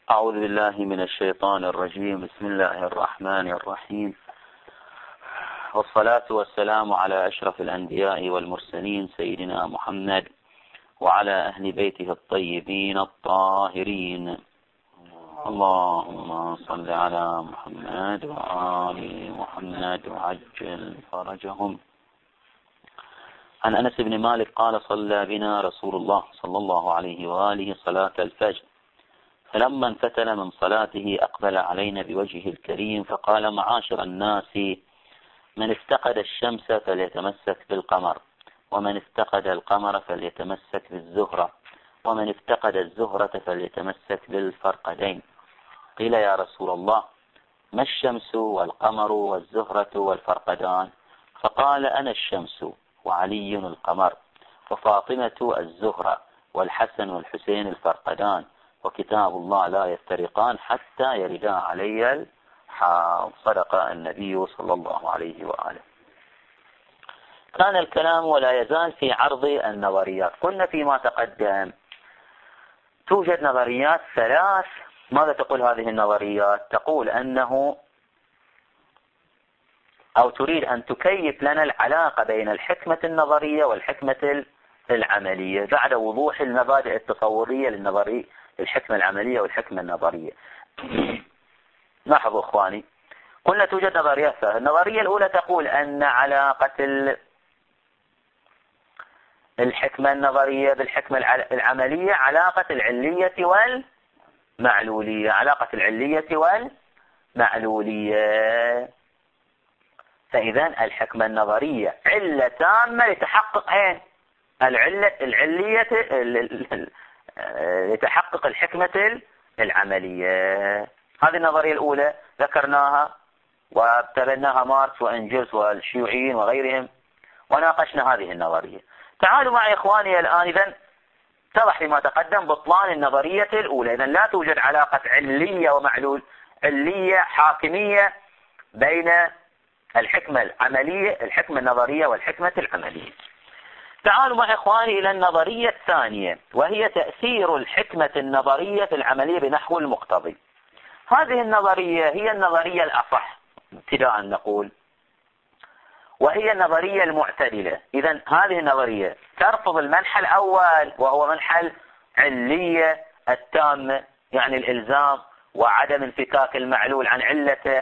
أعوذ بالله من الشيطان الرجيم. بسم الله الرحمن الرحيم، والصلاة والسلام على أشرف الأنبياء والمرسلين سيدنا محمد وعلى أهل بيته الطيبين الطاهرين. اللهم صل على محمد وآل محمد وعجل فرجهم. عن أنس بن مالك قال: صلى بنا رسول الله صلى الله عليه وآله صلاة الفجر، فلما انفتل من صلاته أقبل علينا بوجهه الكريم فقال: معاشر الناس، من افتقد الشمس فليتمسك بالقمر، ومن افتقد القمر فليتمسك بالزهرة، ومن افتقد الزهرة فليتمسك بالفرقدين. قيل: يا رسول الله، ما الشمس والقمر والزهرة والفرقدان؟ فقال: أنا الشمس، وعلي القمر، وفاطمة الزهرة، والحسن والحسين الفرقدان، وكتاب الله لا يفترقان حتى يردا علي الحوض. صدق النبي صلى الله عليه وآله. كان الكلام ولا يزال في عرض النظريات. قلنا فيما تقدم توجد نظريات ثلاث. ماذا تقول هذه النظريات؟ تقول أنه أو تريد أن تكيف لنا العلاقة بين الحكمة النظرية والحكمة العملية بعد وضوح المبادئ التصورية للنظرية، الحكمة العملية والحكمة النظرية. لاحظوا إخواني، قلنا توجد نظريات ثلاث. النظرية الأولى تقول أن علاقة الحكمة النظرية بالحكمة العملية علاقة العلية والمعلولية. علاقة العلية والمعلولية. فإذا الحكمة النظرية علة تامة لتحقق العلية لتحقق الحكمة العملية. هذه النظرية الأولى ذكرناها وابتبناها ماركس وإنجلز والشيوعيين وغيرهم وناقشنا هذه النظرية. تعالوا معي إخواني الآن. إذن اتضح لما تقدم بطلان النظرية الأولى. إذن لا توجد علاقة علية ومعلول، علية حاكمية بين الحكمة العملية، الحكمة النظرية والحكمة العملية. تعالوا معي إخواني إلى النظرية الثانية، وهي تأثير الحكمة النظرية في العملية بنحو المقتضي. هذه النظرية هي النظرية الأصح ابتداء نقول، وهي النظرية المعتدلة. إذن هذه النظرية ترفض المنحى الأول وهو منحى العلية التامة، يعني الإلزام وعدم انفكاك المعلول عن علته،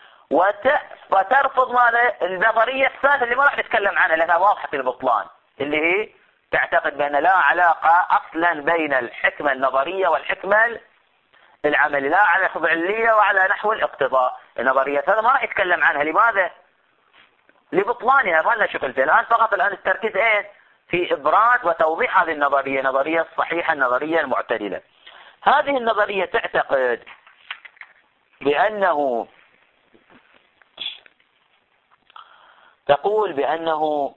وترفض ماذا؟ النظرية الثالثة اللي ما راح نتكلم عنها لأنها واضحة في البطلان، اللي هي تعتقد بأن لا علاقة أصلا بين الحكمة النظرية والحكمة العملية، لا على نحو العلية وعلى نحو الاقتضاء. النظرية هذا ما راح يتكلم عنها. لماذا؟ لبطلانها. ما لنا شغل فيها الآن. فقط الآن التركيز في إبراز وتوضيح هذه النظرية، نظرية الصحيحة، النظرية المعتدلة. هذه النظرية تعتقد بأنه تقول بأنه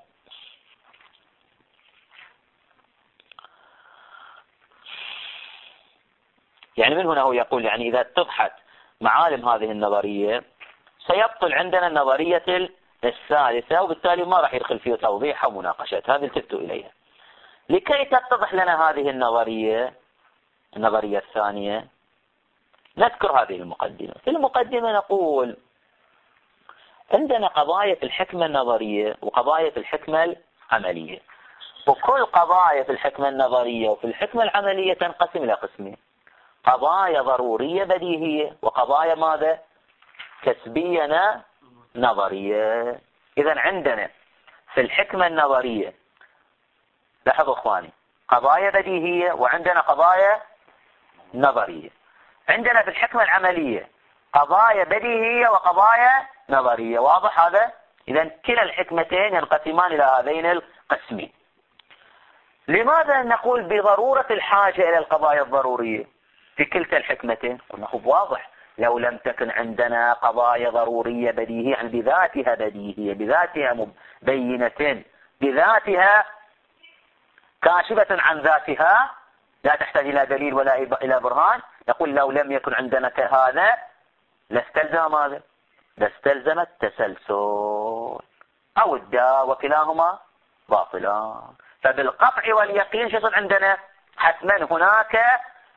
يعني من هنا هو يقول يعني إذا اتضحت معالم هذه النظرية سيبطل عندنا النظرية الثالثة، وبالتالي ما راح يدخل فيه توضيحها ومناقشتها. هذه التفتوا إليها. لكي تتضح لنا هذه النظرية الثانية نذكر هذه المقدمة. في المقدمة نقول عندنا قضايا في الحكمة النظرية وقضايا في الحكمة العملية، وكل قضايا في الحكمة النظرية وفي الحكمة العملية تنقسم إلى قسمين: قضايا ضرورية بديهية، وقضايا ماذا؟ كسبية نظرية. إذن عندنا في الحكمة النظرية، لاحظوا إخواني، قضايا بديهية وعندنا قضايا نظرية. عندنا في الحكمة العملية قضايا بديهية وقضايا نظرية. واضح هذا؟ إذن كلا الحكمتين ينقسمان إلى هذين القسمين. لماذا نقول بضرورة الحاجة إلى القضايا الضرورية في كلتا الحكمتين؟ قلنا واضح، لو لم تكن عندنا قضايا ضرورية بديهية، يعني بذاتها بديهية، بذاتها مبينة، بذاتها كاشفة عن ذاتها، لا تحتاج إلى دليل ولا إلى برهان، نقول لو لم يكن عندنا هذا لاستلزم ماذا؟ لاستلزم التسلسل أو الداء، وكلاهما باطلان. فبالقطع واليقين شو عندنا؟ حتما هناك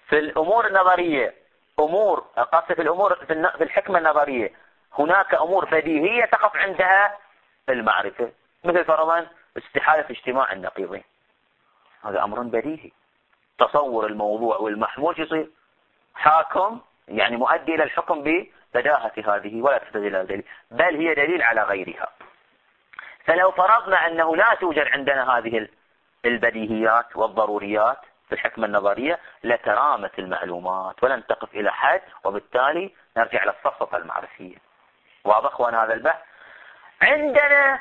في الأمور النظرية أمور قصد في الأمور في الحكمة النظرية هناك أمور بديهية تقف عندها المعرفة، مثل فرضا استحالة في اجتماع النقيضين، هذا أمر بديهي. تصور الموضوع والمحمول يصير حاكم يعني مؤدي إلى الحكم ببداهة هذه ولا تحتاج إلى دليل، بل هي دليل على غيرها. فلو فرضنا أنه لا توجد عندنا هذه البديهيات والضروريات في الحكمة النظرية لترامت المعلومات ولن تقف إلى حد، وبالتالي نرجع للسفسطة المعرفية. واضح اخوان هذا البحث؟ عندنا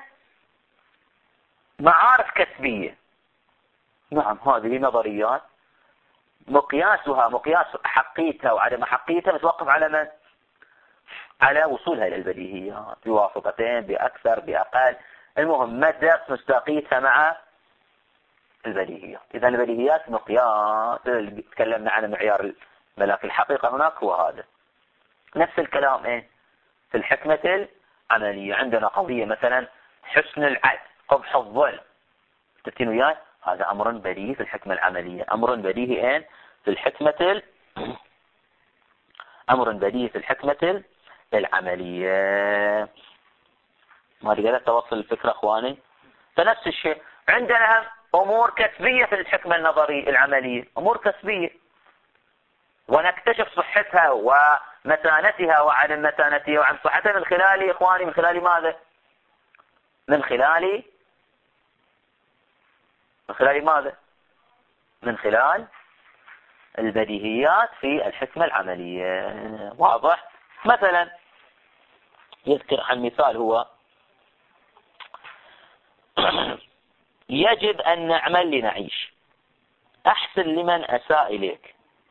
معارف كسبية، نعم هذه نظريات مقياس حقيتها وعدم حقيتها متوقف على من؟ على وصولها إلى البديهيات بواسطتين بأكثر بأقل، المهم مدى مصداقيتها مع البديهيات. إذا البديهيات مقياس، تكلمنا عن معيار ملاك الحقيقة هناك هو هذا. نفس الكلام في الحكمة العملية، عندنا قضية مثلا حسن العدل قبح الظلم، تتين وياي؟ هذا أمر بديهي في الحكمة العملية، أمر بديهي في الحكمة أمر بديهي في الحكمة العملية. ما قدرت توصل الفكرة اخواني؟ فنفس الشيء عندنا أمور كسبية في الحكمة النظرية العملية، أمور كسبية ونكتشف صحتها ومتانتها وعدم متانتها وعن صحتها من خلال إخواني من خلال ماذا؟ من خلال ماذا؟ من خلال البديهيات في الحكمة العملية. واضح؟ مثلا يذكر عن مثال هو يجب أن نعمل لنعيش، أحسن لمن أساء إليك.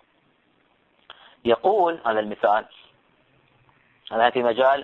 يقول هذا المثال، هذا في مجال،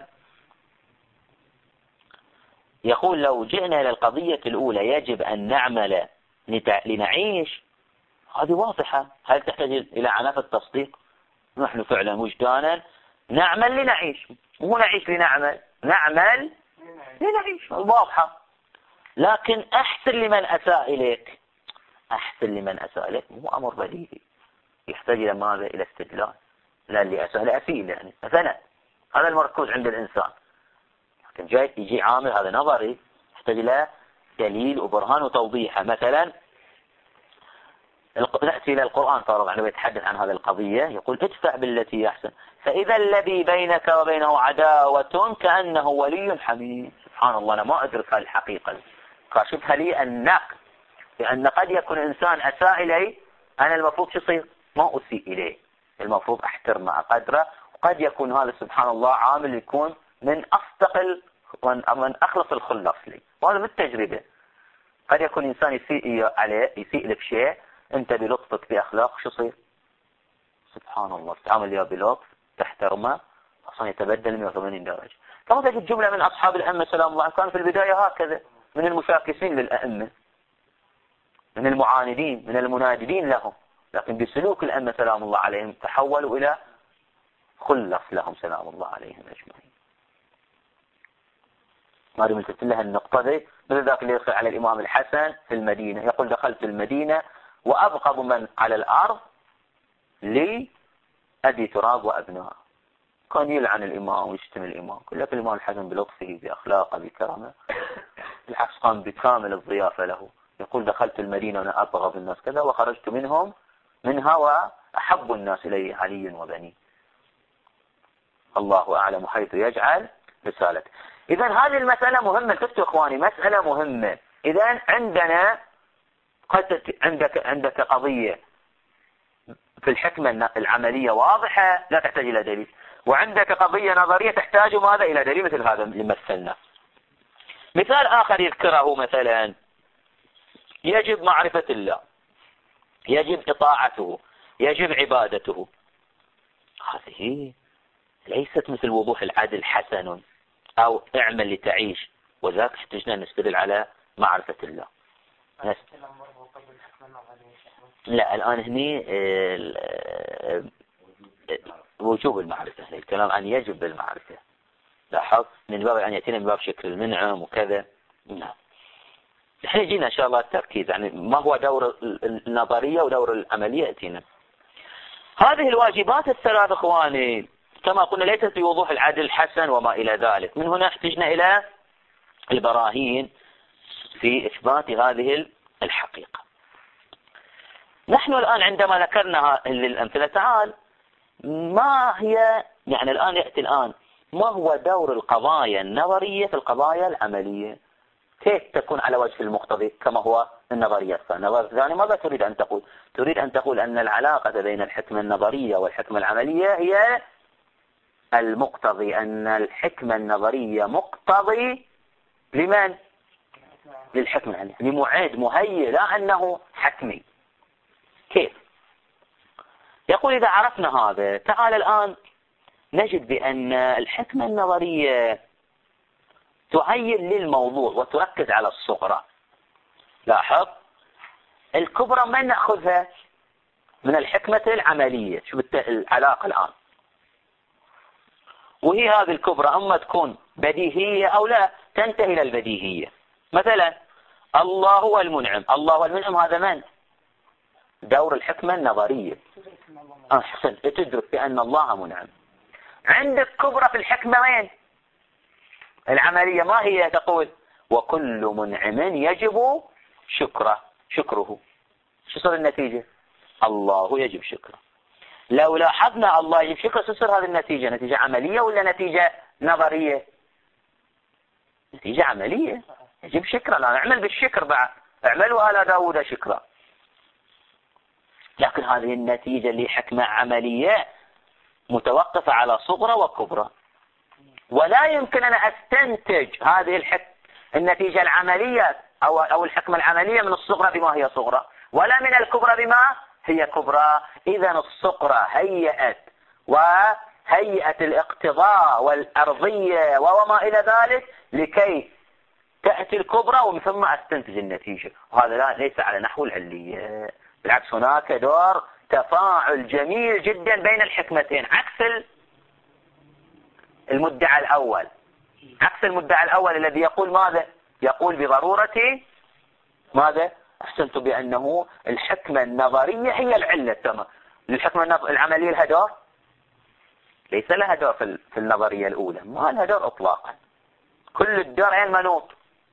يقول لو جئنا إلى القضية الأولى يجب أن نعمل لنعيش، هذه واضحة، هل تحتاج إلى عناف التصديق؟ نحن فعلا وجدانا نعمل لنعيش، مو نعيش لنعمل، نعمل لنعيش، واضحة. لكن أحسن لمن أساء إليك، أحسن لمن أساء إليك مو أمر بديهي، يحتاج إلى ماذا؟ إلى استدلال. لا اللي أساء لأسيء يعني مثلا، هذا المركوز عند الإنسان. لكن جاي يجي عامل هذا نظري يحتاج إلى دليل وبرهان وتوضيحه. مثلا نأتي إلى القرآن فرضا عنه يتحدث عن هذه القضية، يقول ادفع بالتي أحسن فإذا الذي بينك وبينه عداوة كأنه ولي حميم. سبحان الله، أنا ما أدرك هذه الحقيقة، كاشفها لي النقد، لأن قد يكون إنسان أساء إلي، أنا المفروض شو يصير؟ ما أسيء إليه، المفروض أحترم مع قدره. وقد يكون هذا سبحان الله عامل يكون من أصدق من أخلص الخلص لي، وهذا من التجربة. قد يكون إنسان يسيء عليه، يسيء لك شيء، أنت بلطفك بأخلاق شو يصير؟ سبحان الله تتعامل يا بلطف، تحترمه، أصلا يتبدل 180 درجة. كما تجد جملة من أصحاب الأئمة سلام الله كانوا في البداية هكذا، من المشاكسين للأئمة، من المعاندين، من المناددين لهم، لكن بسلوك الأئمة سلام الله عليهم تحولوا إلى خلص لهم سلام الله عليهم أجمعين. ما دام قلت لها النقطة ذي، مثل ذاك اللي يدخل على الإمام الحسن في المدينة، يقول دخلت المدينة وأبغض من على الأرض لي أبي تراب وأبناء. كان يلعن الإمام ويشتم الإمام، لكن الإمام الحسن بلطفه بأخلاقه بكرمه بالعكس قام بكامل الضيافة له. يقول دخلت المدينة وأنا أبغض الناس كذا وخرجت منها وأحب الناس إلي علي وبني. الله أعلم حيث يجعل رسالته. إذا هذه المسألة مهمة، شفتوا إخواني مسألة مهمة. إذا عندنا عندك قضية في الحكمة العملية واضحة لا تحتاج إلى دليل، وعندك قضية نظرية تحتاج ماذا؟ إلى دليل، مثل هذا اللي مثلنا. مثال آخر يذكره مثلا يجب معرفة الله، يجب إطاعته، يجب عبادته. هذه ليست مثل وضوح العدل حسن أو اعمل لتعيش، وذاك احتجنا نستدل على معرفة الله. لا الآن هني وجوب المعرفة، الكلام عن يجب المعرفة، لاحظ من باب أن يأتينا من باب شكل المنعم وكذا. نعم الحين جينا إن شاء الله التركيز يعني ما هو دور النظرية ودور العملية يأتينا. هذه الواجبات الثلاث إخواني كما قلنا ليست بوضوح العدل الحسن وما إلى ذلك. من هنا احتجنا إلى البراهين في إثبات هذه الحقيقة. نحن الآن عندما ذكرنا الأمثلة، تعال ما هي يعني الآن يأتي الآن ما هو دور القضايا النظرية في القضايا العملية؟ كيف تكون على وجه المقتضي كما هو النظرية الثانية؟ النظرية الثانية ماذا تريد أن تقول؟ تريد أن تقول أن العلاقة بين الحكمة النظرية والحكمة العملية هي المقتضي، أن الحكمة النظرية مقتضي لمن؟ للحكمة العملية، لمعد مهيئ، لا أنه حكمي. كيف؟ يقول إذا عرفنا هذا تعال الآن نجد بأن الحكمة النظرية تعين للموضوع وتركز على الصغرى. لاحظ الكبرى ما نأخذها من الحكمة العملية. شوف العلاقة الآن، وهي هذه الكبرى أما تكون بديهية أو لا تنتهي إلى البديهية. مثلا الله هو المنعم، الله هو المنعم، هذا من؟ دور الحكمة النظرية. أحسن، تدرك بأن الله منعم. عندك كبرى في الحكمة وين؟ العملية. ما هي؟ تقول وكل منعم يجب شكره. شو صار النتيجة؟ الله يجب شكره. لو لاحظنا الله يجب شكره تصير هذه النتيجة نتيجة عملية ولا نتيجة نظرية؟ نتيجة عملية، يجب شكره. لا نعمل بالشكر بعد، اعملوا على داود شكرا. لكن هذه النتيجة اللي حكمة عملية متوقفة على صغرى وكبرى، ولا يمكن أن أستنتج هذه النتيجة العملية أو الحكمة العملية من الصغرى بما هي صغرى، ولا من الكبرى بما هي كبرى. إذا الصغرى هيئت الاقتضاء والأرضية وما إلى ذلك لكي تأتي الكبرى ومن ثم أستنتج النتيجة. وهذا ليس على نحو العلية، بالعكس هناك دور تفاعل جميل جدا بين الحكمتين، عكس المدعى الأول. عكس المدعى الأول الذي يقول ماذا؟ يقول بضرورة ماذا؟ أحسنت بأنه الحكمة النظرية هي العلة. تمام. الحكمة العملية لها دور؟ ليس لها دور في النظرية الأولى، ما لها دور إطلاقا. كل الدور عين منوط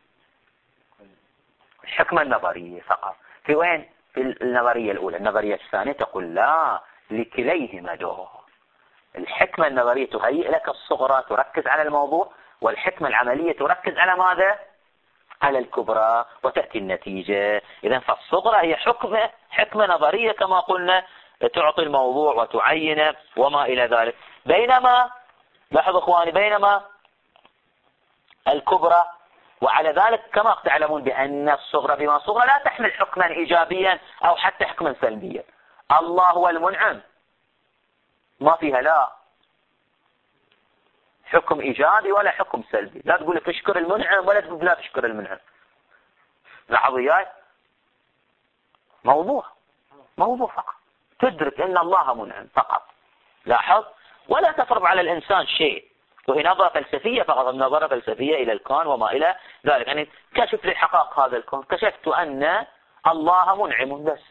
الحكمة النظرية فقط. في وين؟ في النظرية الأولى. النظرية الثانية تقول لا، لكليهما دور. الحكمة النظرية تهيئ لك الصغرى تركز على الموضوع، والحكمة العملية تركز على ماذا؟ على الكبرى وتأتي النتيجة. إذن فالصغرى هي حكمة نظرية كما قلنا تعطي الموضوع وتعينه وما إلى ذلك. بينما لاحظ إخواني، بينما الكبرى، وعلى ذلك كما تعلمون بأن الصغرى بما صغرى لا تحمل حكما إيجابيا أو حتى حكما سلبيا. الله هو المنعم ما فيها لا حكم إيجابي ولا حكم سلبي. لا تقول لك اشكر المنعم ولا تقول لا تشكر المنعم. لاحظ وياي، موضوع فقط تدرك أن الله منعم فقط. لاحظ، ولا تفرض على الإنسان شيء. وهي نظرة فلسفية فقط، نظرة فلسفية إلى الكون وما إلى ذلك. يعني كشف لي حقائق هذا الكون، كشفت أن الله منعم بس.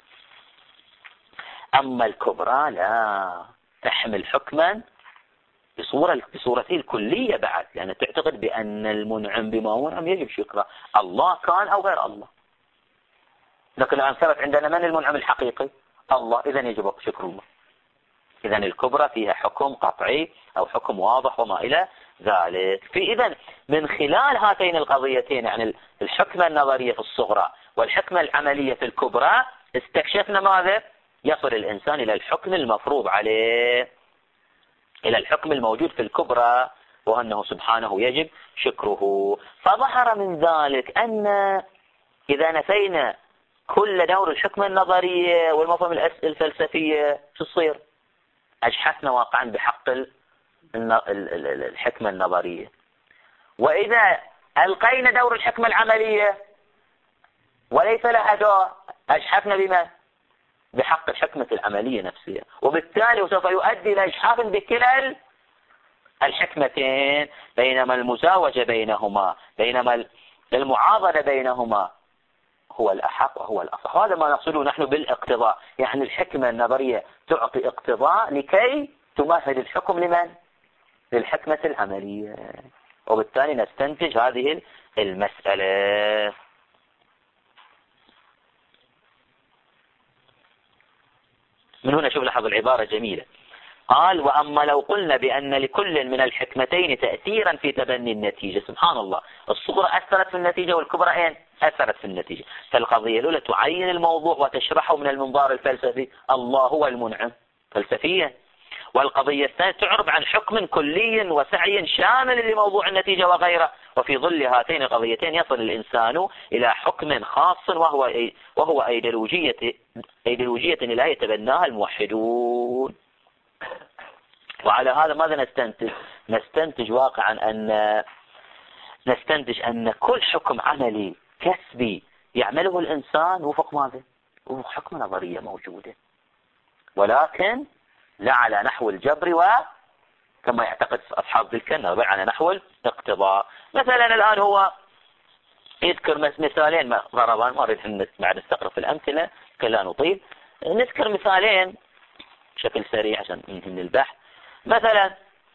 أما الكبرى لا تحمل حكما بصورته الكلية بعد، لأن تعتقد بأن المنعم بما منعم يجب شكره، الله كان أو غير الله. لكن الآن ثبت عندنا من المنعم الحقيقي؟ الله، إذن يجب شكر الله. إذن الكبرى فيها حكم قطعي أو حكم واضح وما إلى ذلك. إذن من خلال هاتين القضيتين، يعني الحكمة النظرية في الصغرى والحكمة العملية في الكبرى، استكشفنا ماذا؟ يصل الإنسان إلى الحكم المفروض عليه، إلى الحكم الموجود في الكبرى، وأنه سبحانه يجب شكره. فظهر من ذلك أن إذا نفينا كل دور الحكمة النظرية والمفاهيم الفلسفية شو تصير؟ أجحفنا واقعا بحق الحكمة النظرية. وإذا ألقينا دور الحكمة العملية وليس لها دور، أجحفنا بما؟ بحق الحكمة العملية نفسها. وبالتالي سوف يؤدي إلى إجحاف بكلا الحكمتين، بينما المزاوجة بينهما، بينما المعاضدة بينهما هو الأحق وهو الأصح. وهذا ما نقصده نحن بالاقتضاء، يعني الحكمة النظرية تعطي اقتضاء لكي تمهد الحكم لمن؟ للحكمة العملية، وبالتالي نستنتج هذه المسألة. من هنا شوف لاحظ العبارة جميلة، قال وأما لو قلنا بأن لكل من الحكمتين تأثيرا في تبني النتيجة. سبحان الله، الصغرى أثرت في النتيجة والكبرى أين؟ أثرت في النتيجة. فالقضية الأولى تعين الموضوع وتشرحه من المنظار الفلسفي، الله هو المنعم فلسفيا، والقضية الثانية تعرب عن حكم كلي وسعي شامل لموضوع النتيجة وغيره، وفي ظل هاتين القضيتين يصل الإنسان إلى حكم خاص وهو أيديولوجية لا يتبناها الموحدون. وعلى هذا ماذا نستنتج؟ نستنتج واقعا أن كل حكم عملي كسبي يعمله الإنسان وفق ماذا؟ وفق حكم نظرية موجودة، ولكن لا على نحو الجبر وكما يعتقد أصحاب تلك النظرية على نحو الاقتضاء. مثلا الآن هو يذكر مثالين ضربان، ما أريد بعد نستقرأ في الأمثلة كلا نطيل، نذكر مثالين بشكل سريع عشان من البحث. مثلا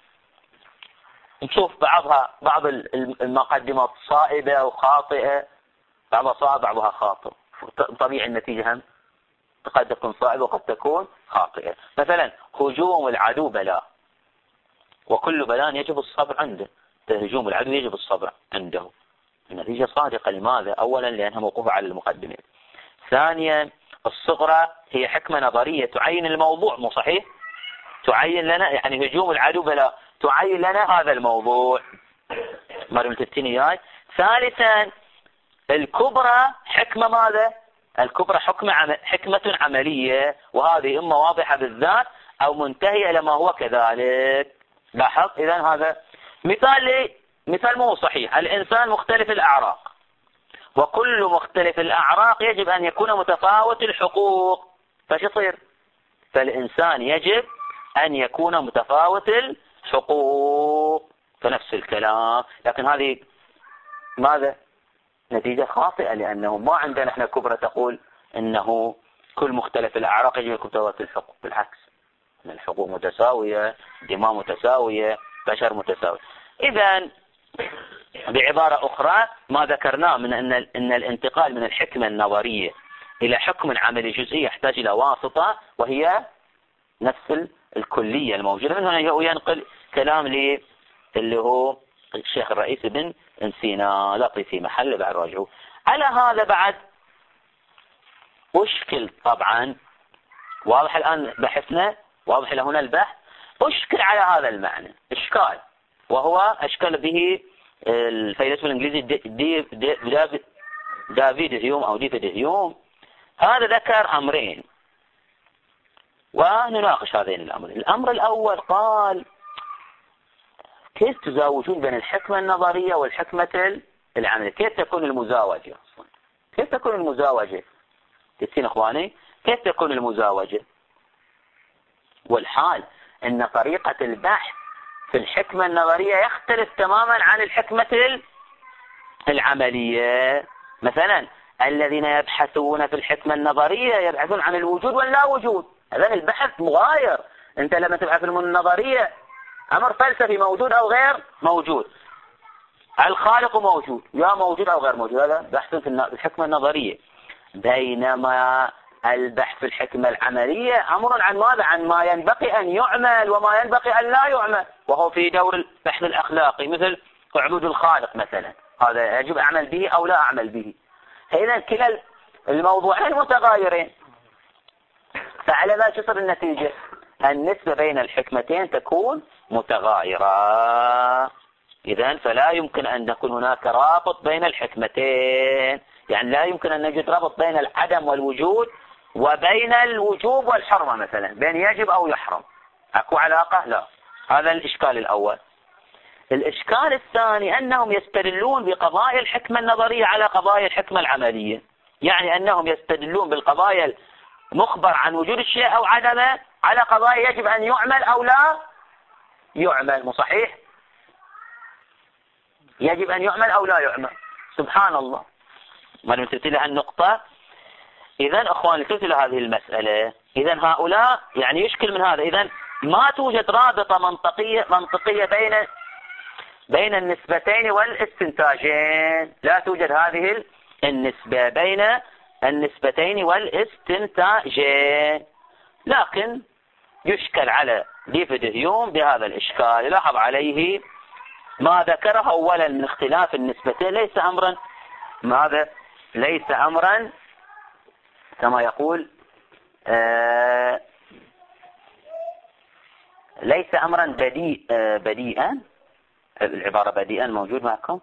نشوف بعض المقدمات صائبة وخاطئة، بعضها صائب بعضها خاطئ، طبيعي النتيجة هم قد تكون صائبة وقد تكون خاطئة. مثلا هجوم العدو بلاء، وكل بلاء يجب الصبر عنده، هجوم العدو يجب الصبر عنده. النتيجة صادقة. لماذا؟ أولا لأنها موقوفة على المقدمة. ثانيا الصغرى هي حكمة نظرية تعين الموضوع، مو صحيح؟ تعين لنا، يعني هجوم العدو بلاء تعين لنا هذا الموضوع. مرمت التنياي. ثالثا الكبرى حكمة ماذا؟ الكبرى حكمة عملية، وهذه إما واضحة بالذات أو منتهية إلى ما هو كذلك. لاحظ إذن هذا مثال مو صحيح. الإنسان مختلف الأعراق، وكل مختلف الأعراق يجب أن يكون متفاوت الحقوق، فش يصير؟ فالإنسان يجب أن يكون متفاوت الحقوق، فنفس الكلام. لكن هذه ماذا؟ نتيجة خاطئة، لأنه ما عندنا احنا كبرى تقول إنه كل مختلف الأعراق يجب أن يكون متفاوت الحقوق. بالعكس، أن الحقوق متساوية، دماء متساوية، بشر متساوي. إذن بعبارة أخرى ما ذكرناه من أن الانتقال من الحكمة النظرية إلى حكم عملي جزئي يحتاج إلى واسطة، وهي نفس الكلية الموجودة. من هنا ينقل كلام اللي هو الشيخ الرئيس ابن سينا، لقي في محل بعد راجعه. على هذا بعد أشكل طبعا، واضح الآن بحثنا، واضح إلى هنا البحث، أشكل على هذا المعنى إشكال، وهو أشكل به الفيلسوف الإنجليزي دافيد هيوم أو ديفيد هيوم. هذا ذكر أمرين ونناقش هذين الأمرين. الأمر الأول قال كيف تزاوجون بين الحكمة النظرية والحكمة العملية؟ كيف تكون المزاوجة أصلا؟ كيف تكون المزاوجة؟ تسين إخواني، كيف تكون المزاوجة؟ والحال أن طريقة البحث في الحكمة النظرية يختلف تماما عن الحكمة العملية. مثلا الذين يبحثون في الحكمة النظرية يبحثون عن الوجود واللا وجود، هذا البحث مغاير. أنت لما تبحث في النظرية أمر فلسفي موجود أو غير موجود، الخالق موجود يا موجود أو غير موجود، هذا بحث في الحكمة النظرية. بينما البحث في الحكمة العملية أمر عن ماذا؟ عن ما ينبغي أن يعمل وما ينبغي أن لا يعمل، وهو في دور البحث الأخلاقي، مثل عبود الخالق مثلا، هذا يجب أعمل به أو لا أعمل به. إذا كلا الموضوعين متغايرين، فعلى ما تصل النتيجة النسبة بين الحكمتين تكون متغايرة. إذن فلا يمكن أن يكون هناك رابط بين الحكمتين، يعني لا يمكن أن نجد رابط بين العدم والوجود وبين الوجوب والحرمة، مثلا بين يجب أو يحرم، أكو علاقة؟ لا. هذا الإشكال الأول. الإشكال الثاني أنهم يستدلون بقضايا الحكمة النظرية على قضايا الحكمة العملية، يعني أنهم يستدلون بالقضايا المخبر عن وجود الشيء أو عدمه على قضايا يجب أن يعمل أو لا يعمل. مو صحيح؟ يجب أن يعمل أو لا يعمل. سبحان الله، ما انتبهت لها النقطة. إذا أخواني انتبهت لهذه المسألة. إذا هؤلاء يعني يشكل من هذا. إذا ما توجد رابطة منطقية بين النسبتين والاستنتاجين. لا توجد هذه النسبة بين النسبتين والاستنتاجين. لكن يشكل على ديفيد هيوم بهذا الإشكال. لاحظ عليه ما ذكره أولا من اختلاف النسبتين ليس أمرا كما يقول ليس أمرا بديئا. العبارة بديئا موجود معكم؟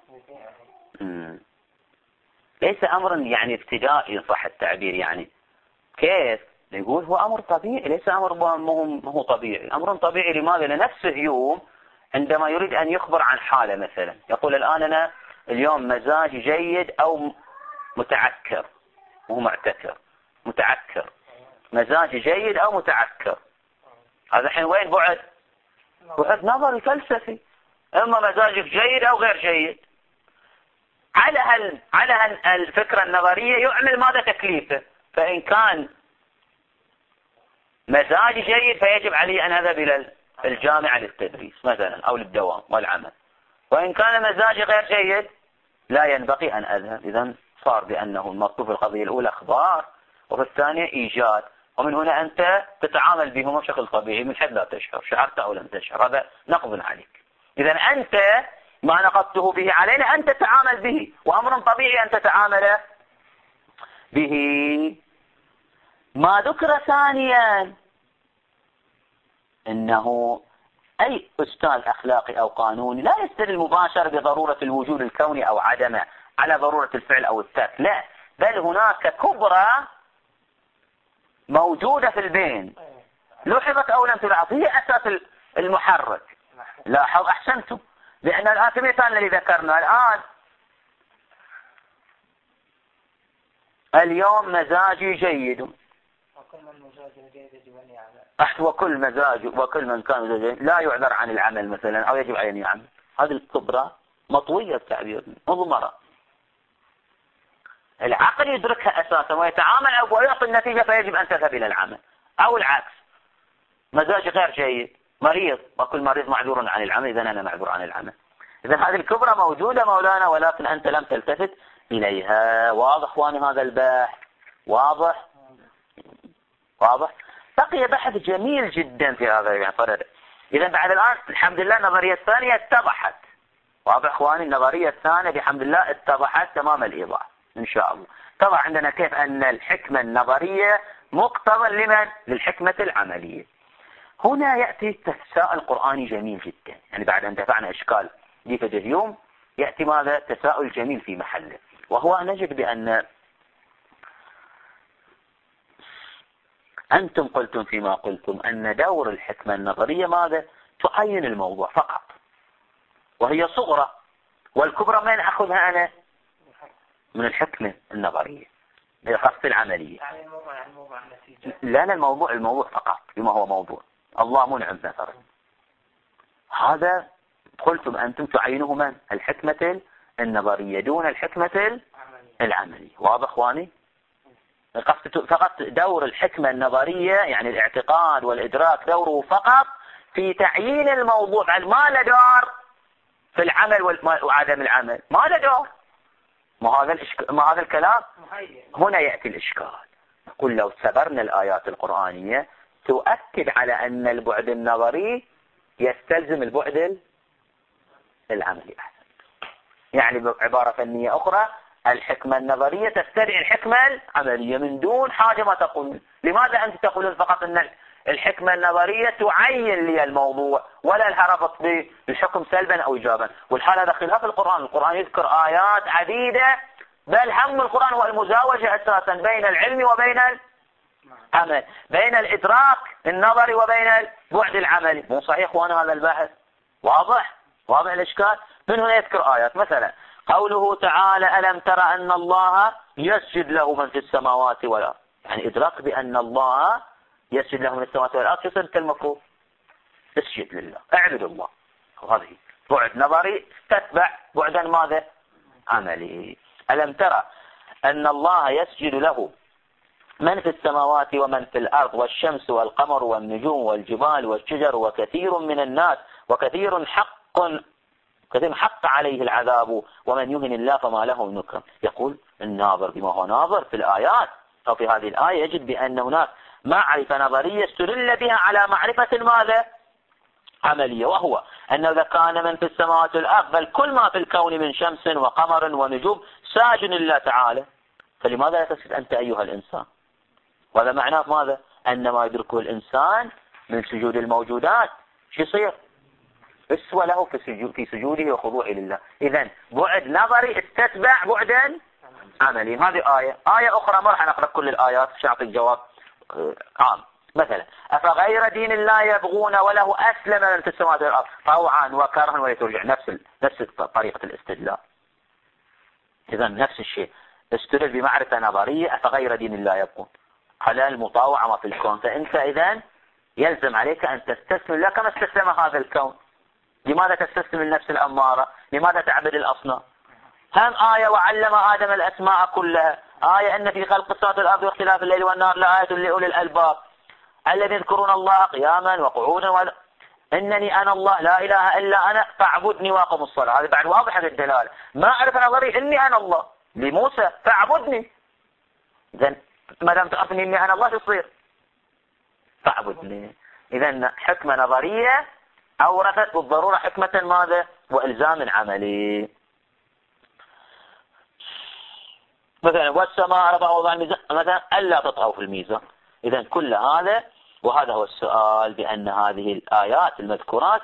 ليس أمرا يعني ابتدائي صح التعبير. يعني كيف يقول هو أمر طبيعي، ليس أمر هو طبيعي، أمر طبيعي. لماذا؟ لنفس هيوم عندما يريد أن يخبر عن حالة مثلا يقول الآن أنا اليوم مزاجي جيد أو متعكر، وهو معتكر متعكر، مزاجي جيد أو متعكر. هذا الحين وين بعد نظري فلسفي، إما مزاجك جيد أو غير جيد. على الفكرة النظرية يعمل ماذا تكليفه. فإن كان مزاجي جيد فيجب علي أن أذهب إلى الجامعة للتدريس مثلا أو للدوام والعمل، وإن كان مزاجي غير جيد لا ينبغي أن أذهب. إذن صار بأنه المطلوب في القضية الأولى إخبار وفي الثانية إيجاد، ومن هنا أنت تتعامل بهما بشكل طبيعي من حيث لا تشعر، شعرت أو لم تشعر، هذا نقض عليك. إذن أنت ما نقضته به علينا أن تتعامل به، وأمر طبيعي أن تتعامل به. ما ذكر ثانيا إنه أي أستاذ أخلاقي أو قانوني لا يستدل مباشرة بضرورة الوجود الكوني أو عدمه على ضرورة الفعل أو الترك، لا، بل هناك كبرى موجودة في البين لوحظت أو لم تلاحظ، هي أساس المحرك. لاحظ أحسنتم، لأن الآن في مثال الذي ذكرنا الآن اليوم مزاجي جيد، وكل من كان مزاجه لا يعذر عن العمل مثلا أو يجب عليه أن يعمل. هذه الكبرى مطوية التعبير مضمرة، العقل يدركها أساسا ويتعامل ويعطي النتيجة فيجب أن تذهب إلى العمل. أو العكس، مزاج غير جيد، مريض، وكل مريض معذور عن العمل، إذا أنا معذور عن العمل. إذا هذه الكبرى موجودة مولانا، ولكن أنت لم تلتفت إليها. واضح اخواني هذا البحث؟ واضح. بقي بحث جميل جدا في هذا الفرد. إذا بعد الآن الحمد لله النظرية الثانية اتضحت. واضح اخواني؟ النظرية الثانية بحمد الله اتضحت تمام الإيضاح إن شاء الله. طبعا عندنا كيف أن الحكمة النظرية مقتضى لمن؟ للحكمة العملية. هنا يأتي تساؤل قرآني جميل جدا، يعني بعد أن دفعنا إشكال ديفيد هيوم يأتي ماذا؟ تساؤل جميل في محله، وهو نجد بأن أنتم قلتم فيما قلتم أن دور الحكمة النظرية ماذا؟ تعين الموضوع فقط، وهي صغرى، والكبرى من أخذها أنا؟ من الحكمة النظرية بالقصد العملية. يعني الموضوع النتيجة. لا الموضوع فقط بما هو موضوع. الله منعم مثلا، هذا قلتم أنتم تعينه من؟ الحكمة النظرية دون الحكمة العملية. واضح اخواني؟ فقط دور الحكمة النظرية يعني الاعتقاد والإدراك دوره فقط في تعيين الموضوع، ما له دور في العمل وعدم العمل، ما له دور. ما هذا الكلام هنا يأتي الإشكال. نقول لو سبرنا الآيات القرآنية تؤكد على أن البعد النظري يستلزم البعد العملي أحسن. يعني بعبارة فنية أخرى، الحكمة النظرية تستدعي الحكمة العملية من دون حاجة ما تقول. لماذا أنت تقولون فقط أن الحكمة النظرية تعين لي الموضوع ولا لها ربط بالحكم سلبا أو إيجابا؟ والحال هذا خلاف القرآن يذكر آيات عديدة، بل هم القرآن هو المزاوجة أساسا بين العلم وبين العمل، بين الإدراك النظري وبين البعد العملي. مو صحيح وانا هذا البحث؟ واضح الإشكال؟ من هنا يذكر آيات مثلا قوله تعالى ألم ترى أن الله يسجد له من في السماوات والأرض، يعني إدراك بأن الله يسجد له من السماوات والأرض. يصير المفروض اسجد لله، اعبد الله. وهذه بعد نظري تتبع بعدا ماذا؟ عملي. ألم ترى أن الله يسجد له من في السماوات ومن في الأرض والشمس والقمر والنجوم والجبال والشجر وكثير من الناس وكثير حق عليه العذاب ومن يهن الله فما له من مكرم. يقول الناظر بما هو ناظر في الآيات أو في هذه الآية يجد بأن هناك معرفة نظرية استدل بها على معرفة ماذا؟ عملية، وهو أنه إذا كان من في السماوات والأرض بل كل ما في الكون من شمس وقمر ونجوم ساجد لله تعالى، فلماذا لا تسجد أنت أيها الإنسان؟ وهذا معناه ماذا؟ أن ما يدركه الإنسان من سجود الموجودات شو يصير؟ اسوى له في سجوده وخضوعه لله. إذن بعد نظري استتبع بعدا عملي. هذه آية أخرى ما راح نقرأ كل الآيات، شاعطي الجواب عام. مثلا أفغير دين الله يبغون وله أسلم من في السماوات والأرض طوعا وكرها ويترجع. نفس طريقة الاستدلال. إذن نفس الشيء، استدل بمعرفة نظرية أفغير دين الله يبغون على المطاوعة ما في الكون، فأنت إذن يلزم عليك أن تستسلم لا كما استسلم هذا الكون. لماذا تستسلم النفس الأمارة؟ لماذا تعبد الأصنام؟ هم آية وعلم آدم الأسماء كلها، آية أن في خلق السماوات والأرض واختلاف الليل والنهار لآية لأولي الألباب الذين يذكرون الله قياما وقعودا إنني أنا الله لا إله إلا أنا فاعبدني واقم الصلاة. هذا بعد واضح الدلالة. ما أعرف نظري إني أنا الله لموسى فاعبدني. إذن ما دام تعرفني إني أنا الله تصير فاعبدني. إذن حكمة نظرية أورثت بالضرورة حكمة ماذا؟ وإلزام عملي. مثلا والسماء رفعها ووضع الميزان مثلا ألا تطغوا في الميزان. إذن كل هذا، وهذا هو السؤال، بأن هذه الآيات المذكورات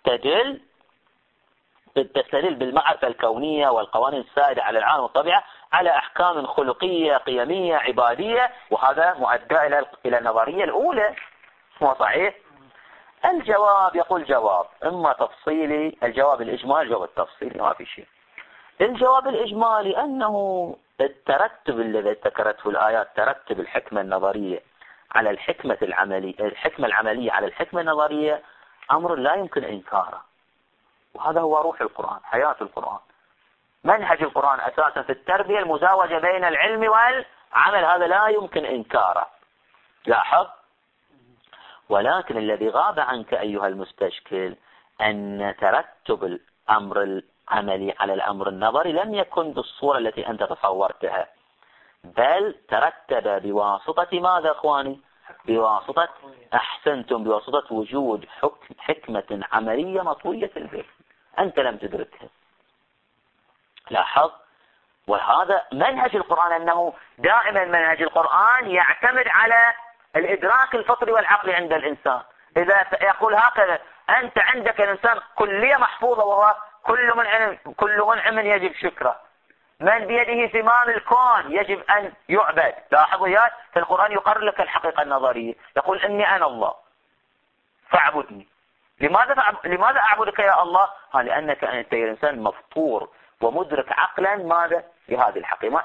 تستدل بالمعرفة الكونية والقوانين السائدة على العالم والطبيعة على أحكام خلقية قيمية عبادية، وهذا مؤدى إلى النظرية الأولى. هو صحيح؟ الجواب يقول جواب إما تفصيلي، الجواب الإجمالي، الجواب التفصيلي ما في شيء. الجواب الإجمالي أنه الترتب الذي ذكرته الآيات، ترتب الحكمة النظرية على الحكمة العملية على الحكمة النظرية، أمر لا يمكن إنكاره، وهذا هو روح القرآن، حياة القرآن، منهج القرآن أساسا في التربية المزاوجة بين العلم والعمل، هذا لا يمكن إنكاره. لاحظ. ولكن الذي غاب عنك أيها المستشكل أن ترتب الأمر العملي على الأمر النظري لم يكن بالصورة التي أنت تصورتها، بل ترتب بواسطة ماذا أخواني؟ بواسطة أحسنتم، بواسطة وجود حكمة عملية مطوية في البيت أنت لم تدركها. لاحظ. وهذا منهج القرآن، أنه دائما منهج القرآن يعتمد على الإدراك الفطري والعقلي عند الإنسان. إذا يقول هكذا أنت عندك الإنسان كلية محفوظة، وهو كل منعم يجب شكره، من بيده زمام الكون يجب أن يعبد. لاحظوا يا في القرآن يقرر لك الحقيقة النظرية، يقول إني أنا الله فاعبدني. لماذا أعبدك يا الله؟ لأنك أنت يا إنسان مفطور ومدرك عقلا ماذا؟ بهذه الحقيقة.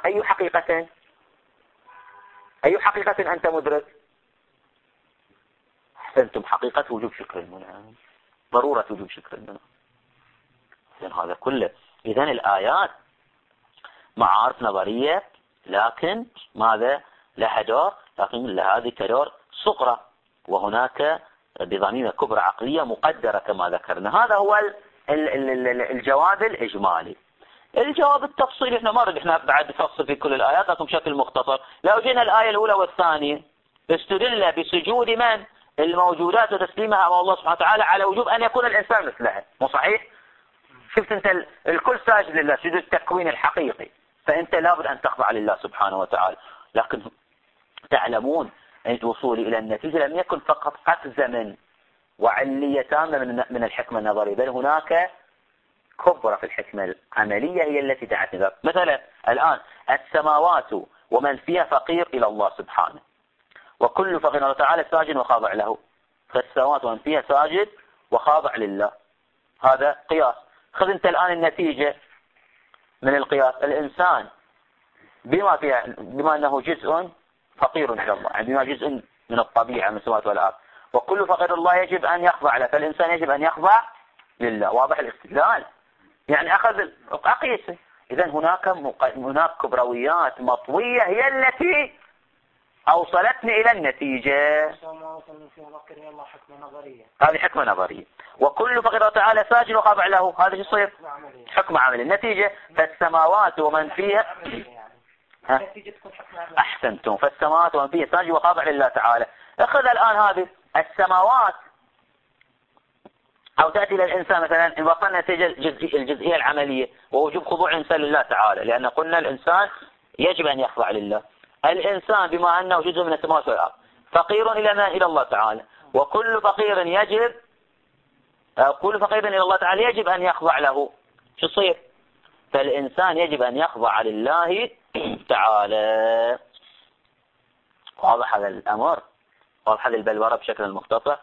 أي حقيقة أنت مدرك؟ أحسنتم، حقيقة وجوب شكر المنعم، ضرورة وجوب شكر المنعم. إذن هذا كله. إذن الآيات معارف نظرية، لكن ماذا؟ لها دور، لكن لهذه كدور صغرى، وهناك بضميمة كبرى عقلية مقدرة كما ذكرنا. هذا هو الجواب الإجمالي. الجواب التفصيلي احنا ما رجعنا بعد نفصل في كل الآيات، لكن بشكل مختصر. لو جينا الآية الأولى والثانية استدل بسجود من؟ الموجودات وتسليمها أمام الله سبحانه وتعالى على وجوب أن يكون الإنسان مثلها. مو صحيح؟ شفت أنت الكل ساجد لله، سجود التكوين الحقيقي، فأنت لابد أن تخضع لله سبحانه وتعالى. لكن تعلمون أن الوصول إلى النتيجة لم يكن فقط قفزة من وعلية تامة من الحكمة النظرية، بل هناك كبرى في الحكمة العملية هي التي دعت ذلك. مثلا الآن السماوات ومن فيها فقير إلى الله سبحانه، وكل فقير الله تعالى ساجد وخاضع له، فالسماوات ومن فيها ساجد وخاضع لله. هذا قياس. خذ أنت الآن النتيجة من القياس، الإنسان بما أنه جزء فقير إلى الله، يعني بما جزء من الطبيعة من السماوات والأرض، وكل فقير الله يجب أن يخضع له، فالإنسان يجب أن يخضع لله. واضح الاستدلال؟ يعني أخذ أقيسه. إذن هناك كبرويات مطوية هي التي أوصلتني إلى النتيجة. هذه حكمة نظرية. وكل فقير تعالى ساجد وخاضع له، هذا يصير حكمة عملية. النتيجة فالسماوات ومن فيها أحسنتم، فالسماوات ومن فيها ساجد وخاضع لله تعالى. اخذ الآن هذه السماوات أو تأتي للإنسان مثلا إن وصلنا نتيجة الجزئية العملية ووجوب خضوع الإنسان لله تعالى، لأن قلنا الإنسان يجب أن يخضع لله. الإنسان بما أنه جزء من السماوات والأرض فقير إلى الله تعالى، وكل فقير إلى الله تعالى يجب أن يخضع له. شو يصير؟ فالإنسان يجب أن يخضع لله تعالى. واضح هذا الأمر؟ واضح هذا البلورة بشكل مختصر؟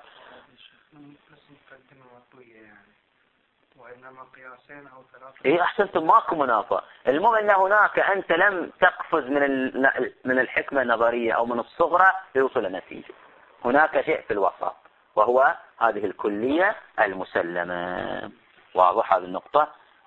وإنما قياسين أو ثلاثة. إيه أحسنتم، ماكو منافاة. المهم أن هناك أنت لم تقفز من الحكمة النظرية أو من الصغرى ليوصل النتيجة. هناك شيء في الوسط وهو هذه الكلية المسلمة. واضح هذه النقطة؟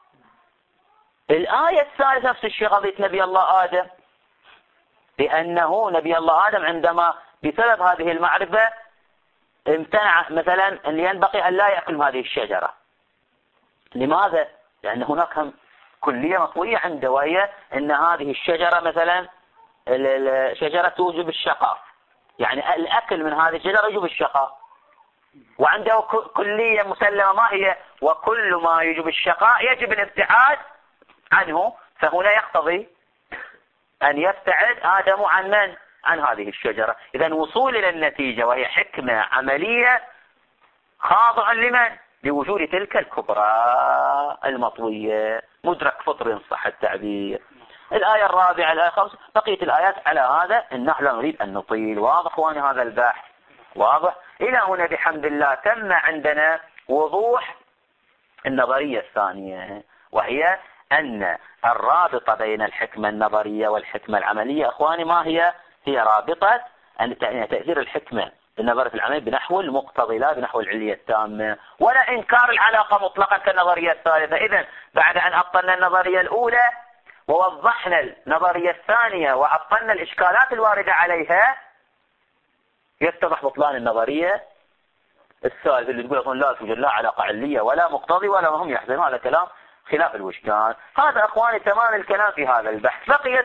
الآية الثالثة نفس الشيء، قضية نبي الله آدم، بأنه نبي الله آدم عندما بسبب هذه المعرفة امتنع مثلا أن ينبغي أن لا يأكل هذه الشجرة. لماذا؟ لأن هناك هم كلية مطوية عنده، وهي أن هذه الشجرة مثلا الشجرة توجب الشقاء، يعني الأكل من هذه الشجرة يوجب الشقاء. وعنده كلية مسلمة ما هي؟ وكل ما يوجب الشقاء يجب الابتعاد عنه. فهنا يقتضي أن يبتعد آدم عن من؟ عن هذه الشجرة. إذن وصول إلى النتيجة وهي حكمة عملية خاضع لمن؟ لوجود تلك الكبرى المطوية، مدرك فطر إن صح التعبير. الآية الرابعة، الآية الخامسة، بقية الآيات على هذا إن نحن لا نريد أن نطيل. واضح واني هذا البحث؟ واضح. إلى هنا بحمد الله تم عندنا وضوح النظرية الثانية، وهي أن الرابطة بين الحكمة النظرية والحكمة العملية أخواني ما هي؟ هي رابطة أن تأثير الحكمة النظرية العملية بنحو المقتضي لا بنحو العلية التامة، ولا إنكار العلاقة مطلقا كالنظرية الثالثة. إذن بعد أن أبطلنا النظرية الأولى ووضحنا النظرية الثانية وأبطلنا الإشكالات الواردة عليها، يتضح بطلان النظرية الثالثة اللي تقول لا توجد لا علاقة علية ولا مقتضي ولا هم يحزنون على كلام خلاف الوجدان. هذا أخواني تمام الكلام في هذا البحث. بقيت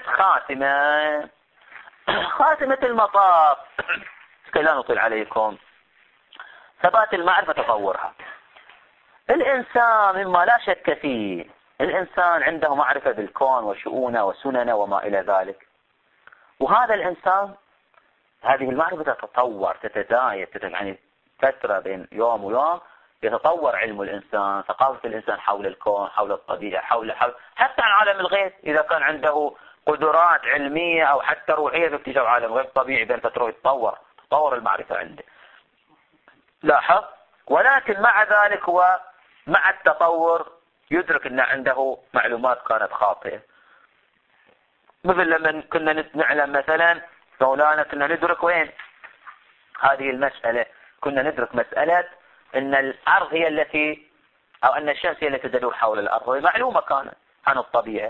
خاتمة المطاف كي لا نطيل عليكم. ثبات المعرفة تطورها. الإنسان مما لا شك فيه، الإنسان عنده معرفة بالكون وشؤونه وسننه وما إلى ذلك. وهذا الإنسان هذه المعرفة تتطور تتزايد، يعني فترة بين يوم ويوم يتطور علم الإنسان، ثقافة الإنسان حول الكون، حول الطبيعة، حول حتى عن عالم الغيب. إذا كان عنده قدرات علمية أو حتى روحية في اكتشاف عالم الغيب طبيعي بين فترة تطور المعرفة عنده. لاحظ. ولكن مع ذلك ومع التطور يدرك أن عنده معلومات كانت خاطئة. مثل لما كنا نعلم مثلا مولانا كنا ندرك وين هذه المسألة، كنا ندرك مسألة أن الأرض هي التي أو أن الشمس هي التي تدور حول الأرض، وهي معلومة كانت عن الطبيعة.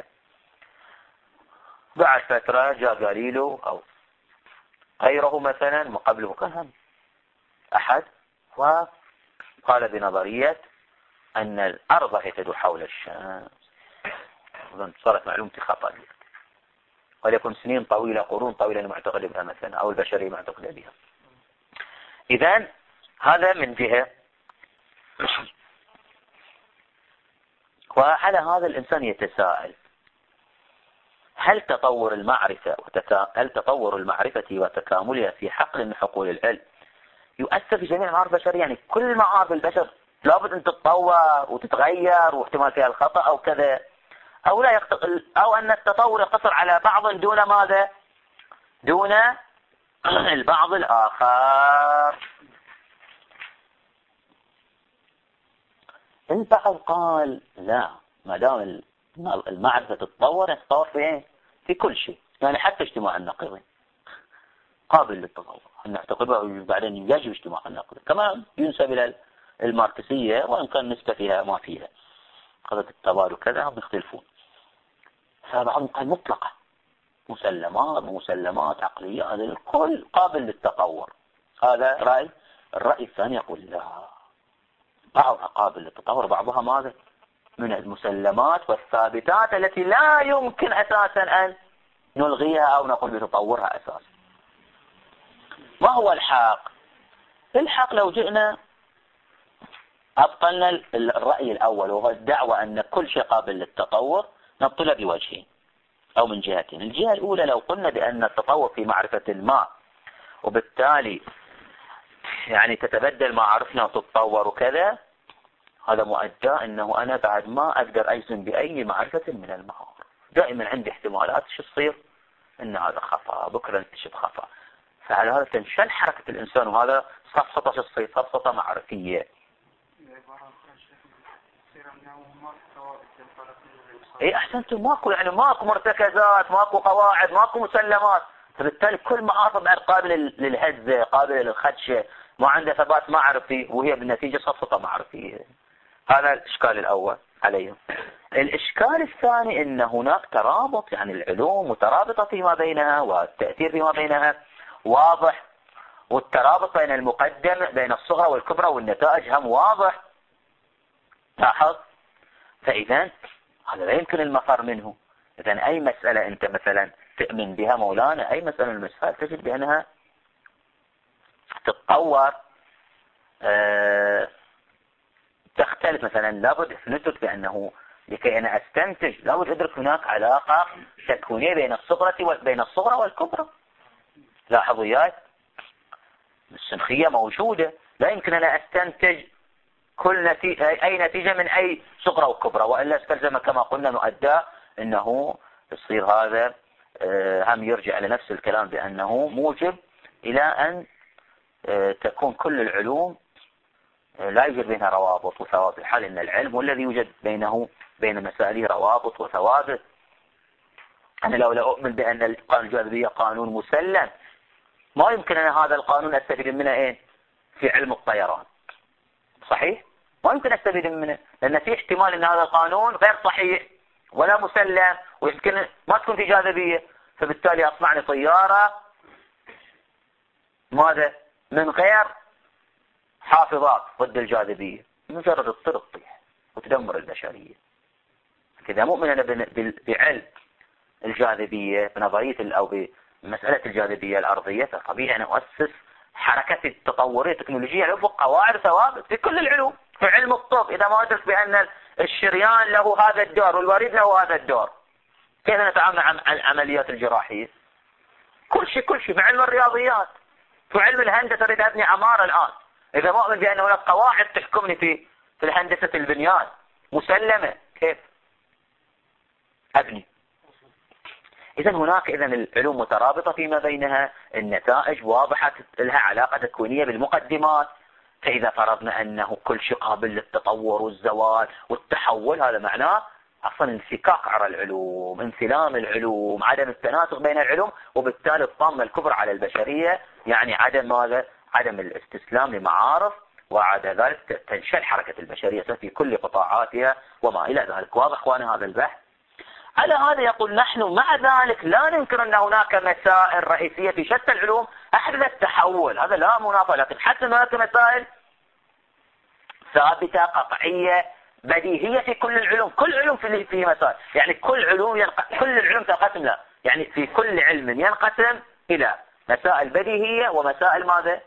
بعد فترة جاء غاليليو أو غيره مثلا مقابله كان أحد وقال بنظرية أن الأرض هي تدور حول الشمس. صارت معلومتي خطأ، وليكن سنين طويلة قرون طويلة معتقد بها مثلا أو البشرية معتقد بها. إذن هذا من جهة. وعلى هذا الإنسان يتساءل هل تطور المعرفة وتكاملها في حقل من حقول العلم يؤثر في جميع المعارف البشرية؟ يعني كل معارف البشر لابد أن تتطور وتتغير واحتمال فيها الخطأ أو كذا، أو لا أو أن التطور يقتصر على بعض دون ماذا؟ دون البعض الآخر. البعض قال لا، ما دام المعرفة تتطور في ايه؟ في كل شيء، يعني حتى اجتماع النقيضين قابل للتطور. نعتقده بعدين يجب اجتماع النقيضين، كما ينسب الى الماركسية وان كان نسبة فيها ما فيها قضية التبادل كذا هم يختلفون. بعضهم قال مطلقة، مسلمات عقلية، هذا الكل قابل للتطور. هذا رأي. الرأي الثاني يقول لا، بعضها قابل للتطور، بعضها ماذا؟ من المسلمات والثابتات التي لا يمكن أساسا أن نلغيها أو نقول بتطورها أساسا. ما هو الحق؟ الحق لو جئنا أبطلنا الرأي الأول وهو الدعوة أن كل شيء قابل للتطور، نبطله بوجهين أو من جهتين. الجهة الأولى لو قلنا بأن التطور في معرفة الماء، وبالتالي يعني تتبدل معارفنا وتتطور وكذا، هذا مؤدى أنه أنا بعد ما أقدر أجزم بأي معرفة من المعارف. دائما عندي احتمالات شو تصير، أن هذا خطأ، بكرة نكتشف خطأ. فعلى هذا تنشل حركة الإنسان، وهذا سفسطة شو تصير؟ سفسطة معرفية. اي احسنتم، ماكو يعني ماكو مرتكزات، ماكو قواعد، ماكو مسلمات، فبالتالي كل معارف بعد قابلة للهزة، قابلة للخدشة، ما عنده ثبات معرفي، وهي بالنتيجة سفسطة معرفية. هذا الإشكال الأول عليهم. الإشكال الثاني أن هناك ترابط، يعني العلوم مترابطة فيما بينها، والتأثير فيما بينها واضح، والترابط بين المقدم بين الصغرى والكبرى والنتائج هم واضح. لاحظ. فإذا هذا لا يمكن المفر منه. إذا أي مسألة أنت مثلا تؤمن بها مولانا، أي مسألة من المسائل تجد بأنها تتطور، تختلف. مثلا لابد ندرك بأنه لكي أنا أستنتج لابد أدرك هناك علاقة تكوينية بين الصغرى والكبرى. لاحظوا وياي، السنخية موجودة، لا يمكن أن أستنتج أي نتيجة من أي صغرى وكبرى، وإلا استلزم كما قلنا نؤدى أنه يصير هذا هم يرجع لنفس الكلام بأنه موجب إلى أن تكون كل العلوم لا يوجد بينها روابط وثوابت، الحال أن العلم هو الذي يوجد بين مسائله روابط وثوابت. أنا لو لا أؤمن بأن القانون الجاذبية قانون مسلم، ما يمكن أن هذا القانون أستفيد منه في علم الطيران. صحيح؟ ما يمكن أستفيد منه، لأن في احتمال أن هذا القانون غير صحيح ولا مسلم، ويمكن ما تكون في جاذبية، فبالتالي أصنعني طيارة ماذا؟ من غير حافظات ضد الجاذبية، مجرد تطير تطيح وتدمر البشرية. كذا مؤمن أنا بعلم الجاذبية، بنظرية أو بمسألة الجاذبية الأرضية، فطبيعي أن أؤسس حركة التطورية التكنولوجية على وفق قواعد وثوابت في كل العلوم. في علم الطب إذا ما أدرك بأن الشريان له هذا الدور والوريد له هذا الدور، كيف نتعامل مع العمليات الجراحية؟ كل شيء. في علم الرياضيات، في علم الهندسة، أريد أبني عمارة الآن، إذا ما أؤمن بأن هناك قواعد تحكمني في الهندسة البنيان مسلمة، كيف أبني؟ إذا هناك العلوم مترابطة فيما بينها، النتائج واضحة لها علاقة تكوينية بالمقدمات. فإذا فرضنا أنه كل شيء قابل للتطور والزوال والتحول، هذا معناه أصلا انفكاك عرى العلوم، انسلام العلوم، عدم التناسق بين العلوم، وبالتالي الطامة الكبرى على البشرية، يعني عدم ماذا؟ عدم الاستسلام لمعارف، وعلى ذلك تنشل حركة البشرية في كل قطاعاتها وما إلى ذلك. واضح أخواني هذا البحث؟ على هذا يقول نحن مع ذلك لا ننكر أن هناك مسائل رئيسية في شتى العلوم أحدث التحول، هذا لا منافى، لكن حتى هناك مسائل ثابتة قطعية بديهية في كل العلوم. كل علوم فيه مسائل، يعني كل العلوم تنقسم، لا يعني في كل علم ينقسم إلى مسائل بديهية ومسائل ماذا؟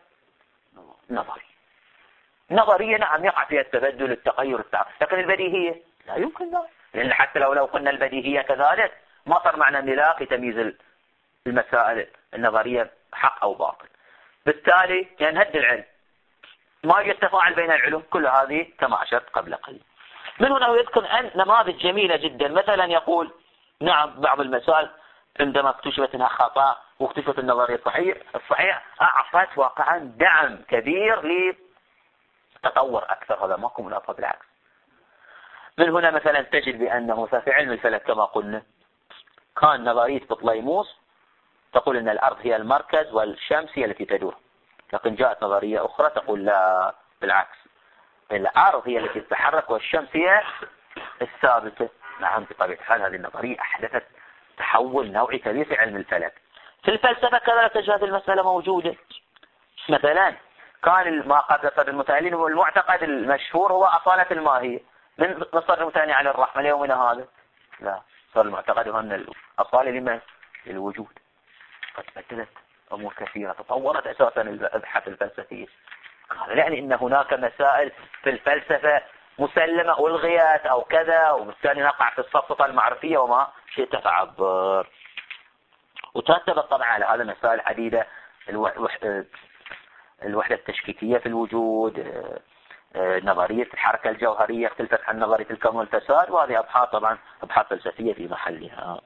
نظرية نعم يقع فيها التبدل التغير التعقيد، لكن البديهية لا يمكن ذلك، لأن حتى لو قلنا البديهية كذلك ما صار معنا نلاقي تمييز المسائل النظرية حق أو باطل. بالتالي ينهد العلم، ما يوجد تفاعل بين العلوم، كل هذه كما أشرت قبل قليل. من هنا يذكر أن نماذج جميلة جدا، مثلا يقول نعم بعض المسائل عندما اكتشفت انها خطأ واكتشفت النظرية الصحيح أعطت واقعا دعم كبير لتطور أكثر، هذا ماكو منافى بالعكس. من هنا مثلا تجد بأنه في علم الفلك كما قلنا كان نظرية بطليموس تقول أن الأرض هي المركز والشمس هي التي تدور، لكن جاءت نظرية أخرى تقول لا بالعكس، الأرض هي التي تتحرك والشمس هي الثابتة. نعم بطبيعة الحال هذه النظرية أحدثت تحول نوعي كبير في علم الفلك. في الفلسفة كذلك تجد هذه المسألة موجودة. مثلا كان ما قد صدر المتألين والمعتقد المشهور هو أصالة الماهية، من صدر المتألين على الرحمة ليومنا هذا لا صار المعتقد هو أن الأصالة لمن؟ للوجود. قد بدلت أمور كثيرة، تطورت أساسا الأبحاث الفلسفية. هذا يعني أن هناك مسائل في الفلسفة مسلمة ألغيت أو كذا، وبالتالي نقع في السفسطة المعرفية وما شئت تعبر. وترتبت طبعا على هذا مسائل عديدة، الوحدة التشكيكية في الوجود، نظرية الحركة الجوهرية اختلفت عن نظرية الكون والفساد، وهذه أبحاث طبعا أبحاث فلسفية في محلها.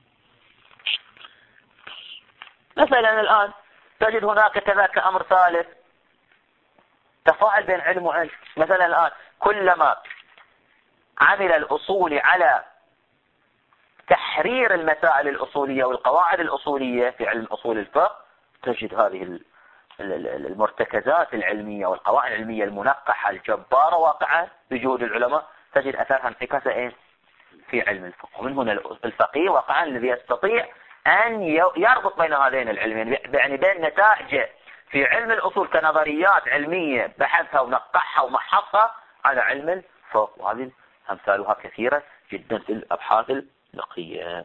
مثلا الآن تجد هناك كذاك أمر ثالث، تفاعل بين علم وعلم. مثلا الآن كلما عمل الأصول على تحرير المسائل الأصولية والقواعد الأصولية في علم أصول الفقه، تجد هذه المرتكزات العلمية والقواعد العلمية المنقحة الجبارة واقعة بجهود العلماء، تجد أثرها انعكاسا في علم الفقه. ومن هنا الفقيه واقعا الذي يستطيع أن يربط بين هذين العلمين، يعني بين نتائج في علم الأصول كنظريات علمية بحثها ونقحها ومحصها على علم الفقه. وهذه أمثالها كثيرة جدا في الأبحاث الفقهية.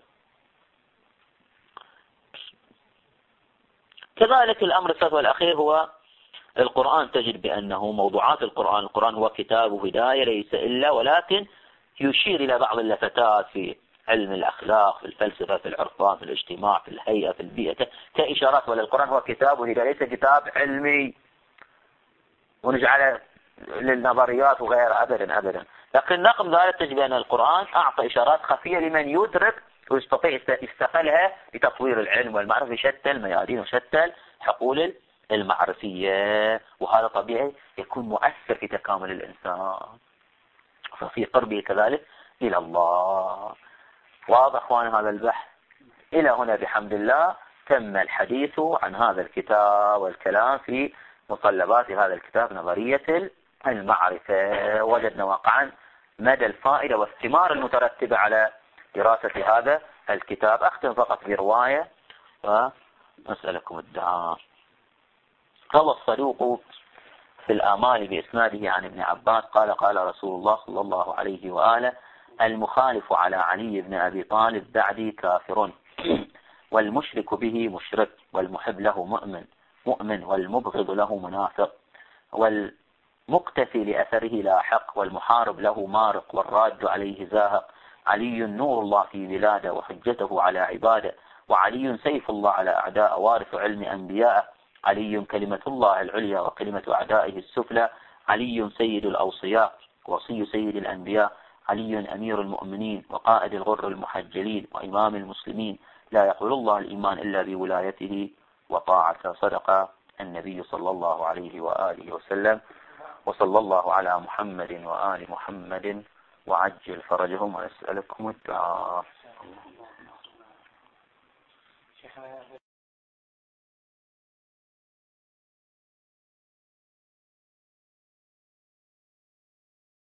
كذلك الأمر الثالث والأخير هو القرآن. تجد بأنه موضوعات القرآن هو كتاب هداية ليس إلا، ولكن يشير إلى بعض اللفتات في علم الأخلاق، في الفلسفة، في العرفان، في الاجتماع، في الهيئة، في البيئة، كإشارات. ولا القرآن هو كتاب هداية ليس كتاب علمي ونجعله للنظريات وغيرها، أبدا أبدا. لكن نقم ذلك تجد بأن القرآن أعطى إشارات خفية لمن يدرك ويستطيع يستغلها لتطوير العلم والمعرفة في شتى الميادين وشتى الحقول المعرفية. وهذا طبيعي يكون مؤثر في تكامل الإنسان ففي قربه كذلك إلى الله. واضح أخواني هذا البحث؟ إلى هنا بحمد الله تم الحديث عن هذا الكتاب والكلام في مطلبات هذا الكتاب نظرية المعرفة. وجدنا واقعا مدى الفائدة والثمار المترتبة على دراسة هذا الكتاب. أختم فقط برواية وأسألكم الدعاء. روى الصدوق في الآمال بإسناده عن ابن عباس قال قال رسول الله صلى الله عليه وآله: المخالف على علي بن أبي طالب بعدي كافر، والمشرك به مشرك، والمحب له مؤمن، والمبغض له منافق، والمقتفي لأثره لاحق، والمحارب له مارق، والراد عليه زاهق. علي نور الله في بلاده وحجته على عباده، وعلي سيف الله على أعداء، وارث علم أنبيائه. علي كلمة الله العليا وكلمة أعدائه السفلى. علي سيد الأوصياء وصي سيد الأنبياء. علي أمير المؤمنين وقائد الغر المحجلين وإمام المسلمين. لا يقول الله الإيمان إلا بولايته وطاعته. صدق النبي صلى الله عليه وآله وسلم. وصلى الله على محمد وآل محمد وعجل فرجهم، وأسألكم الدعاء.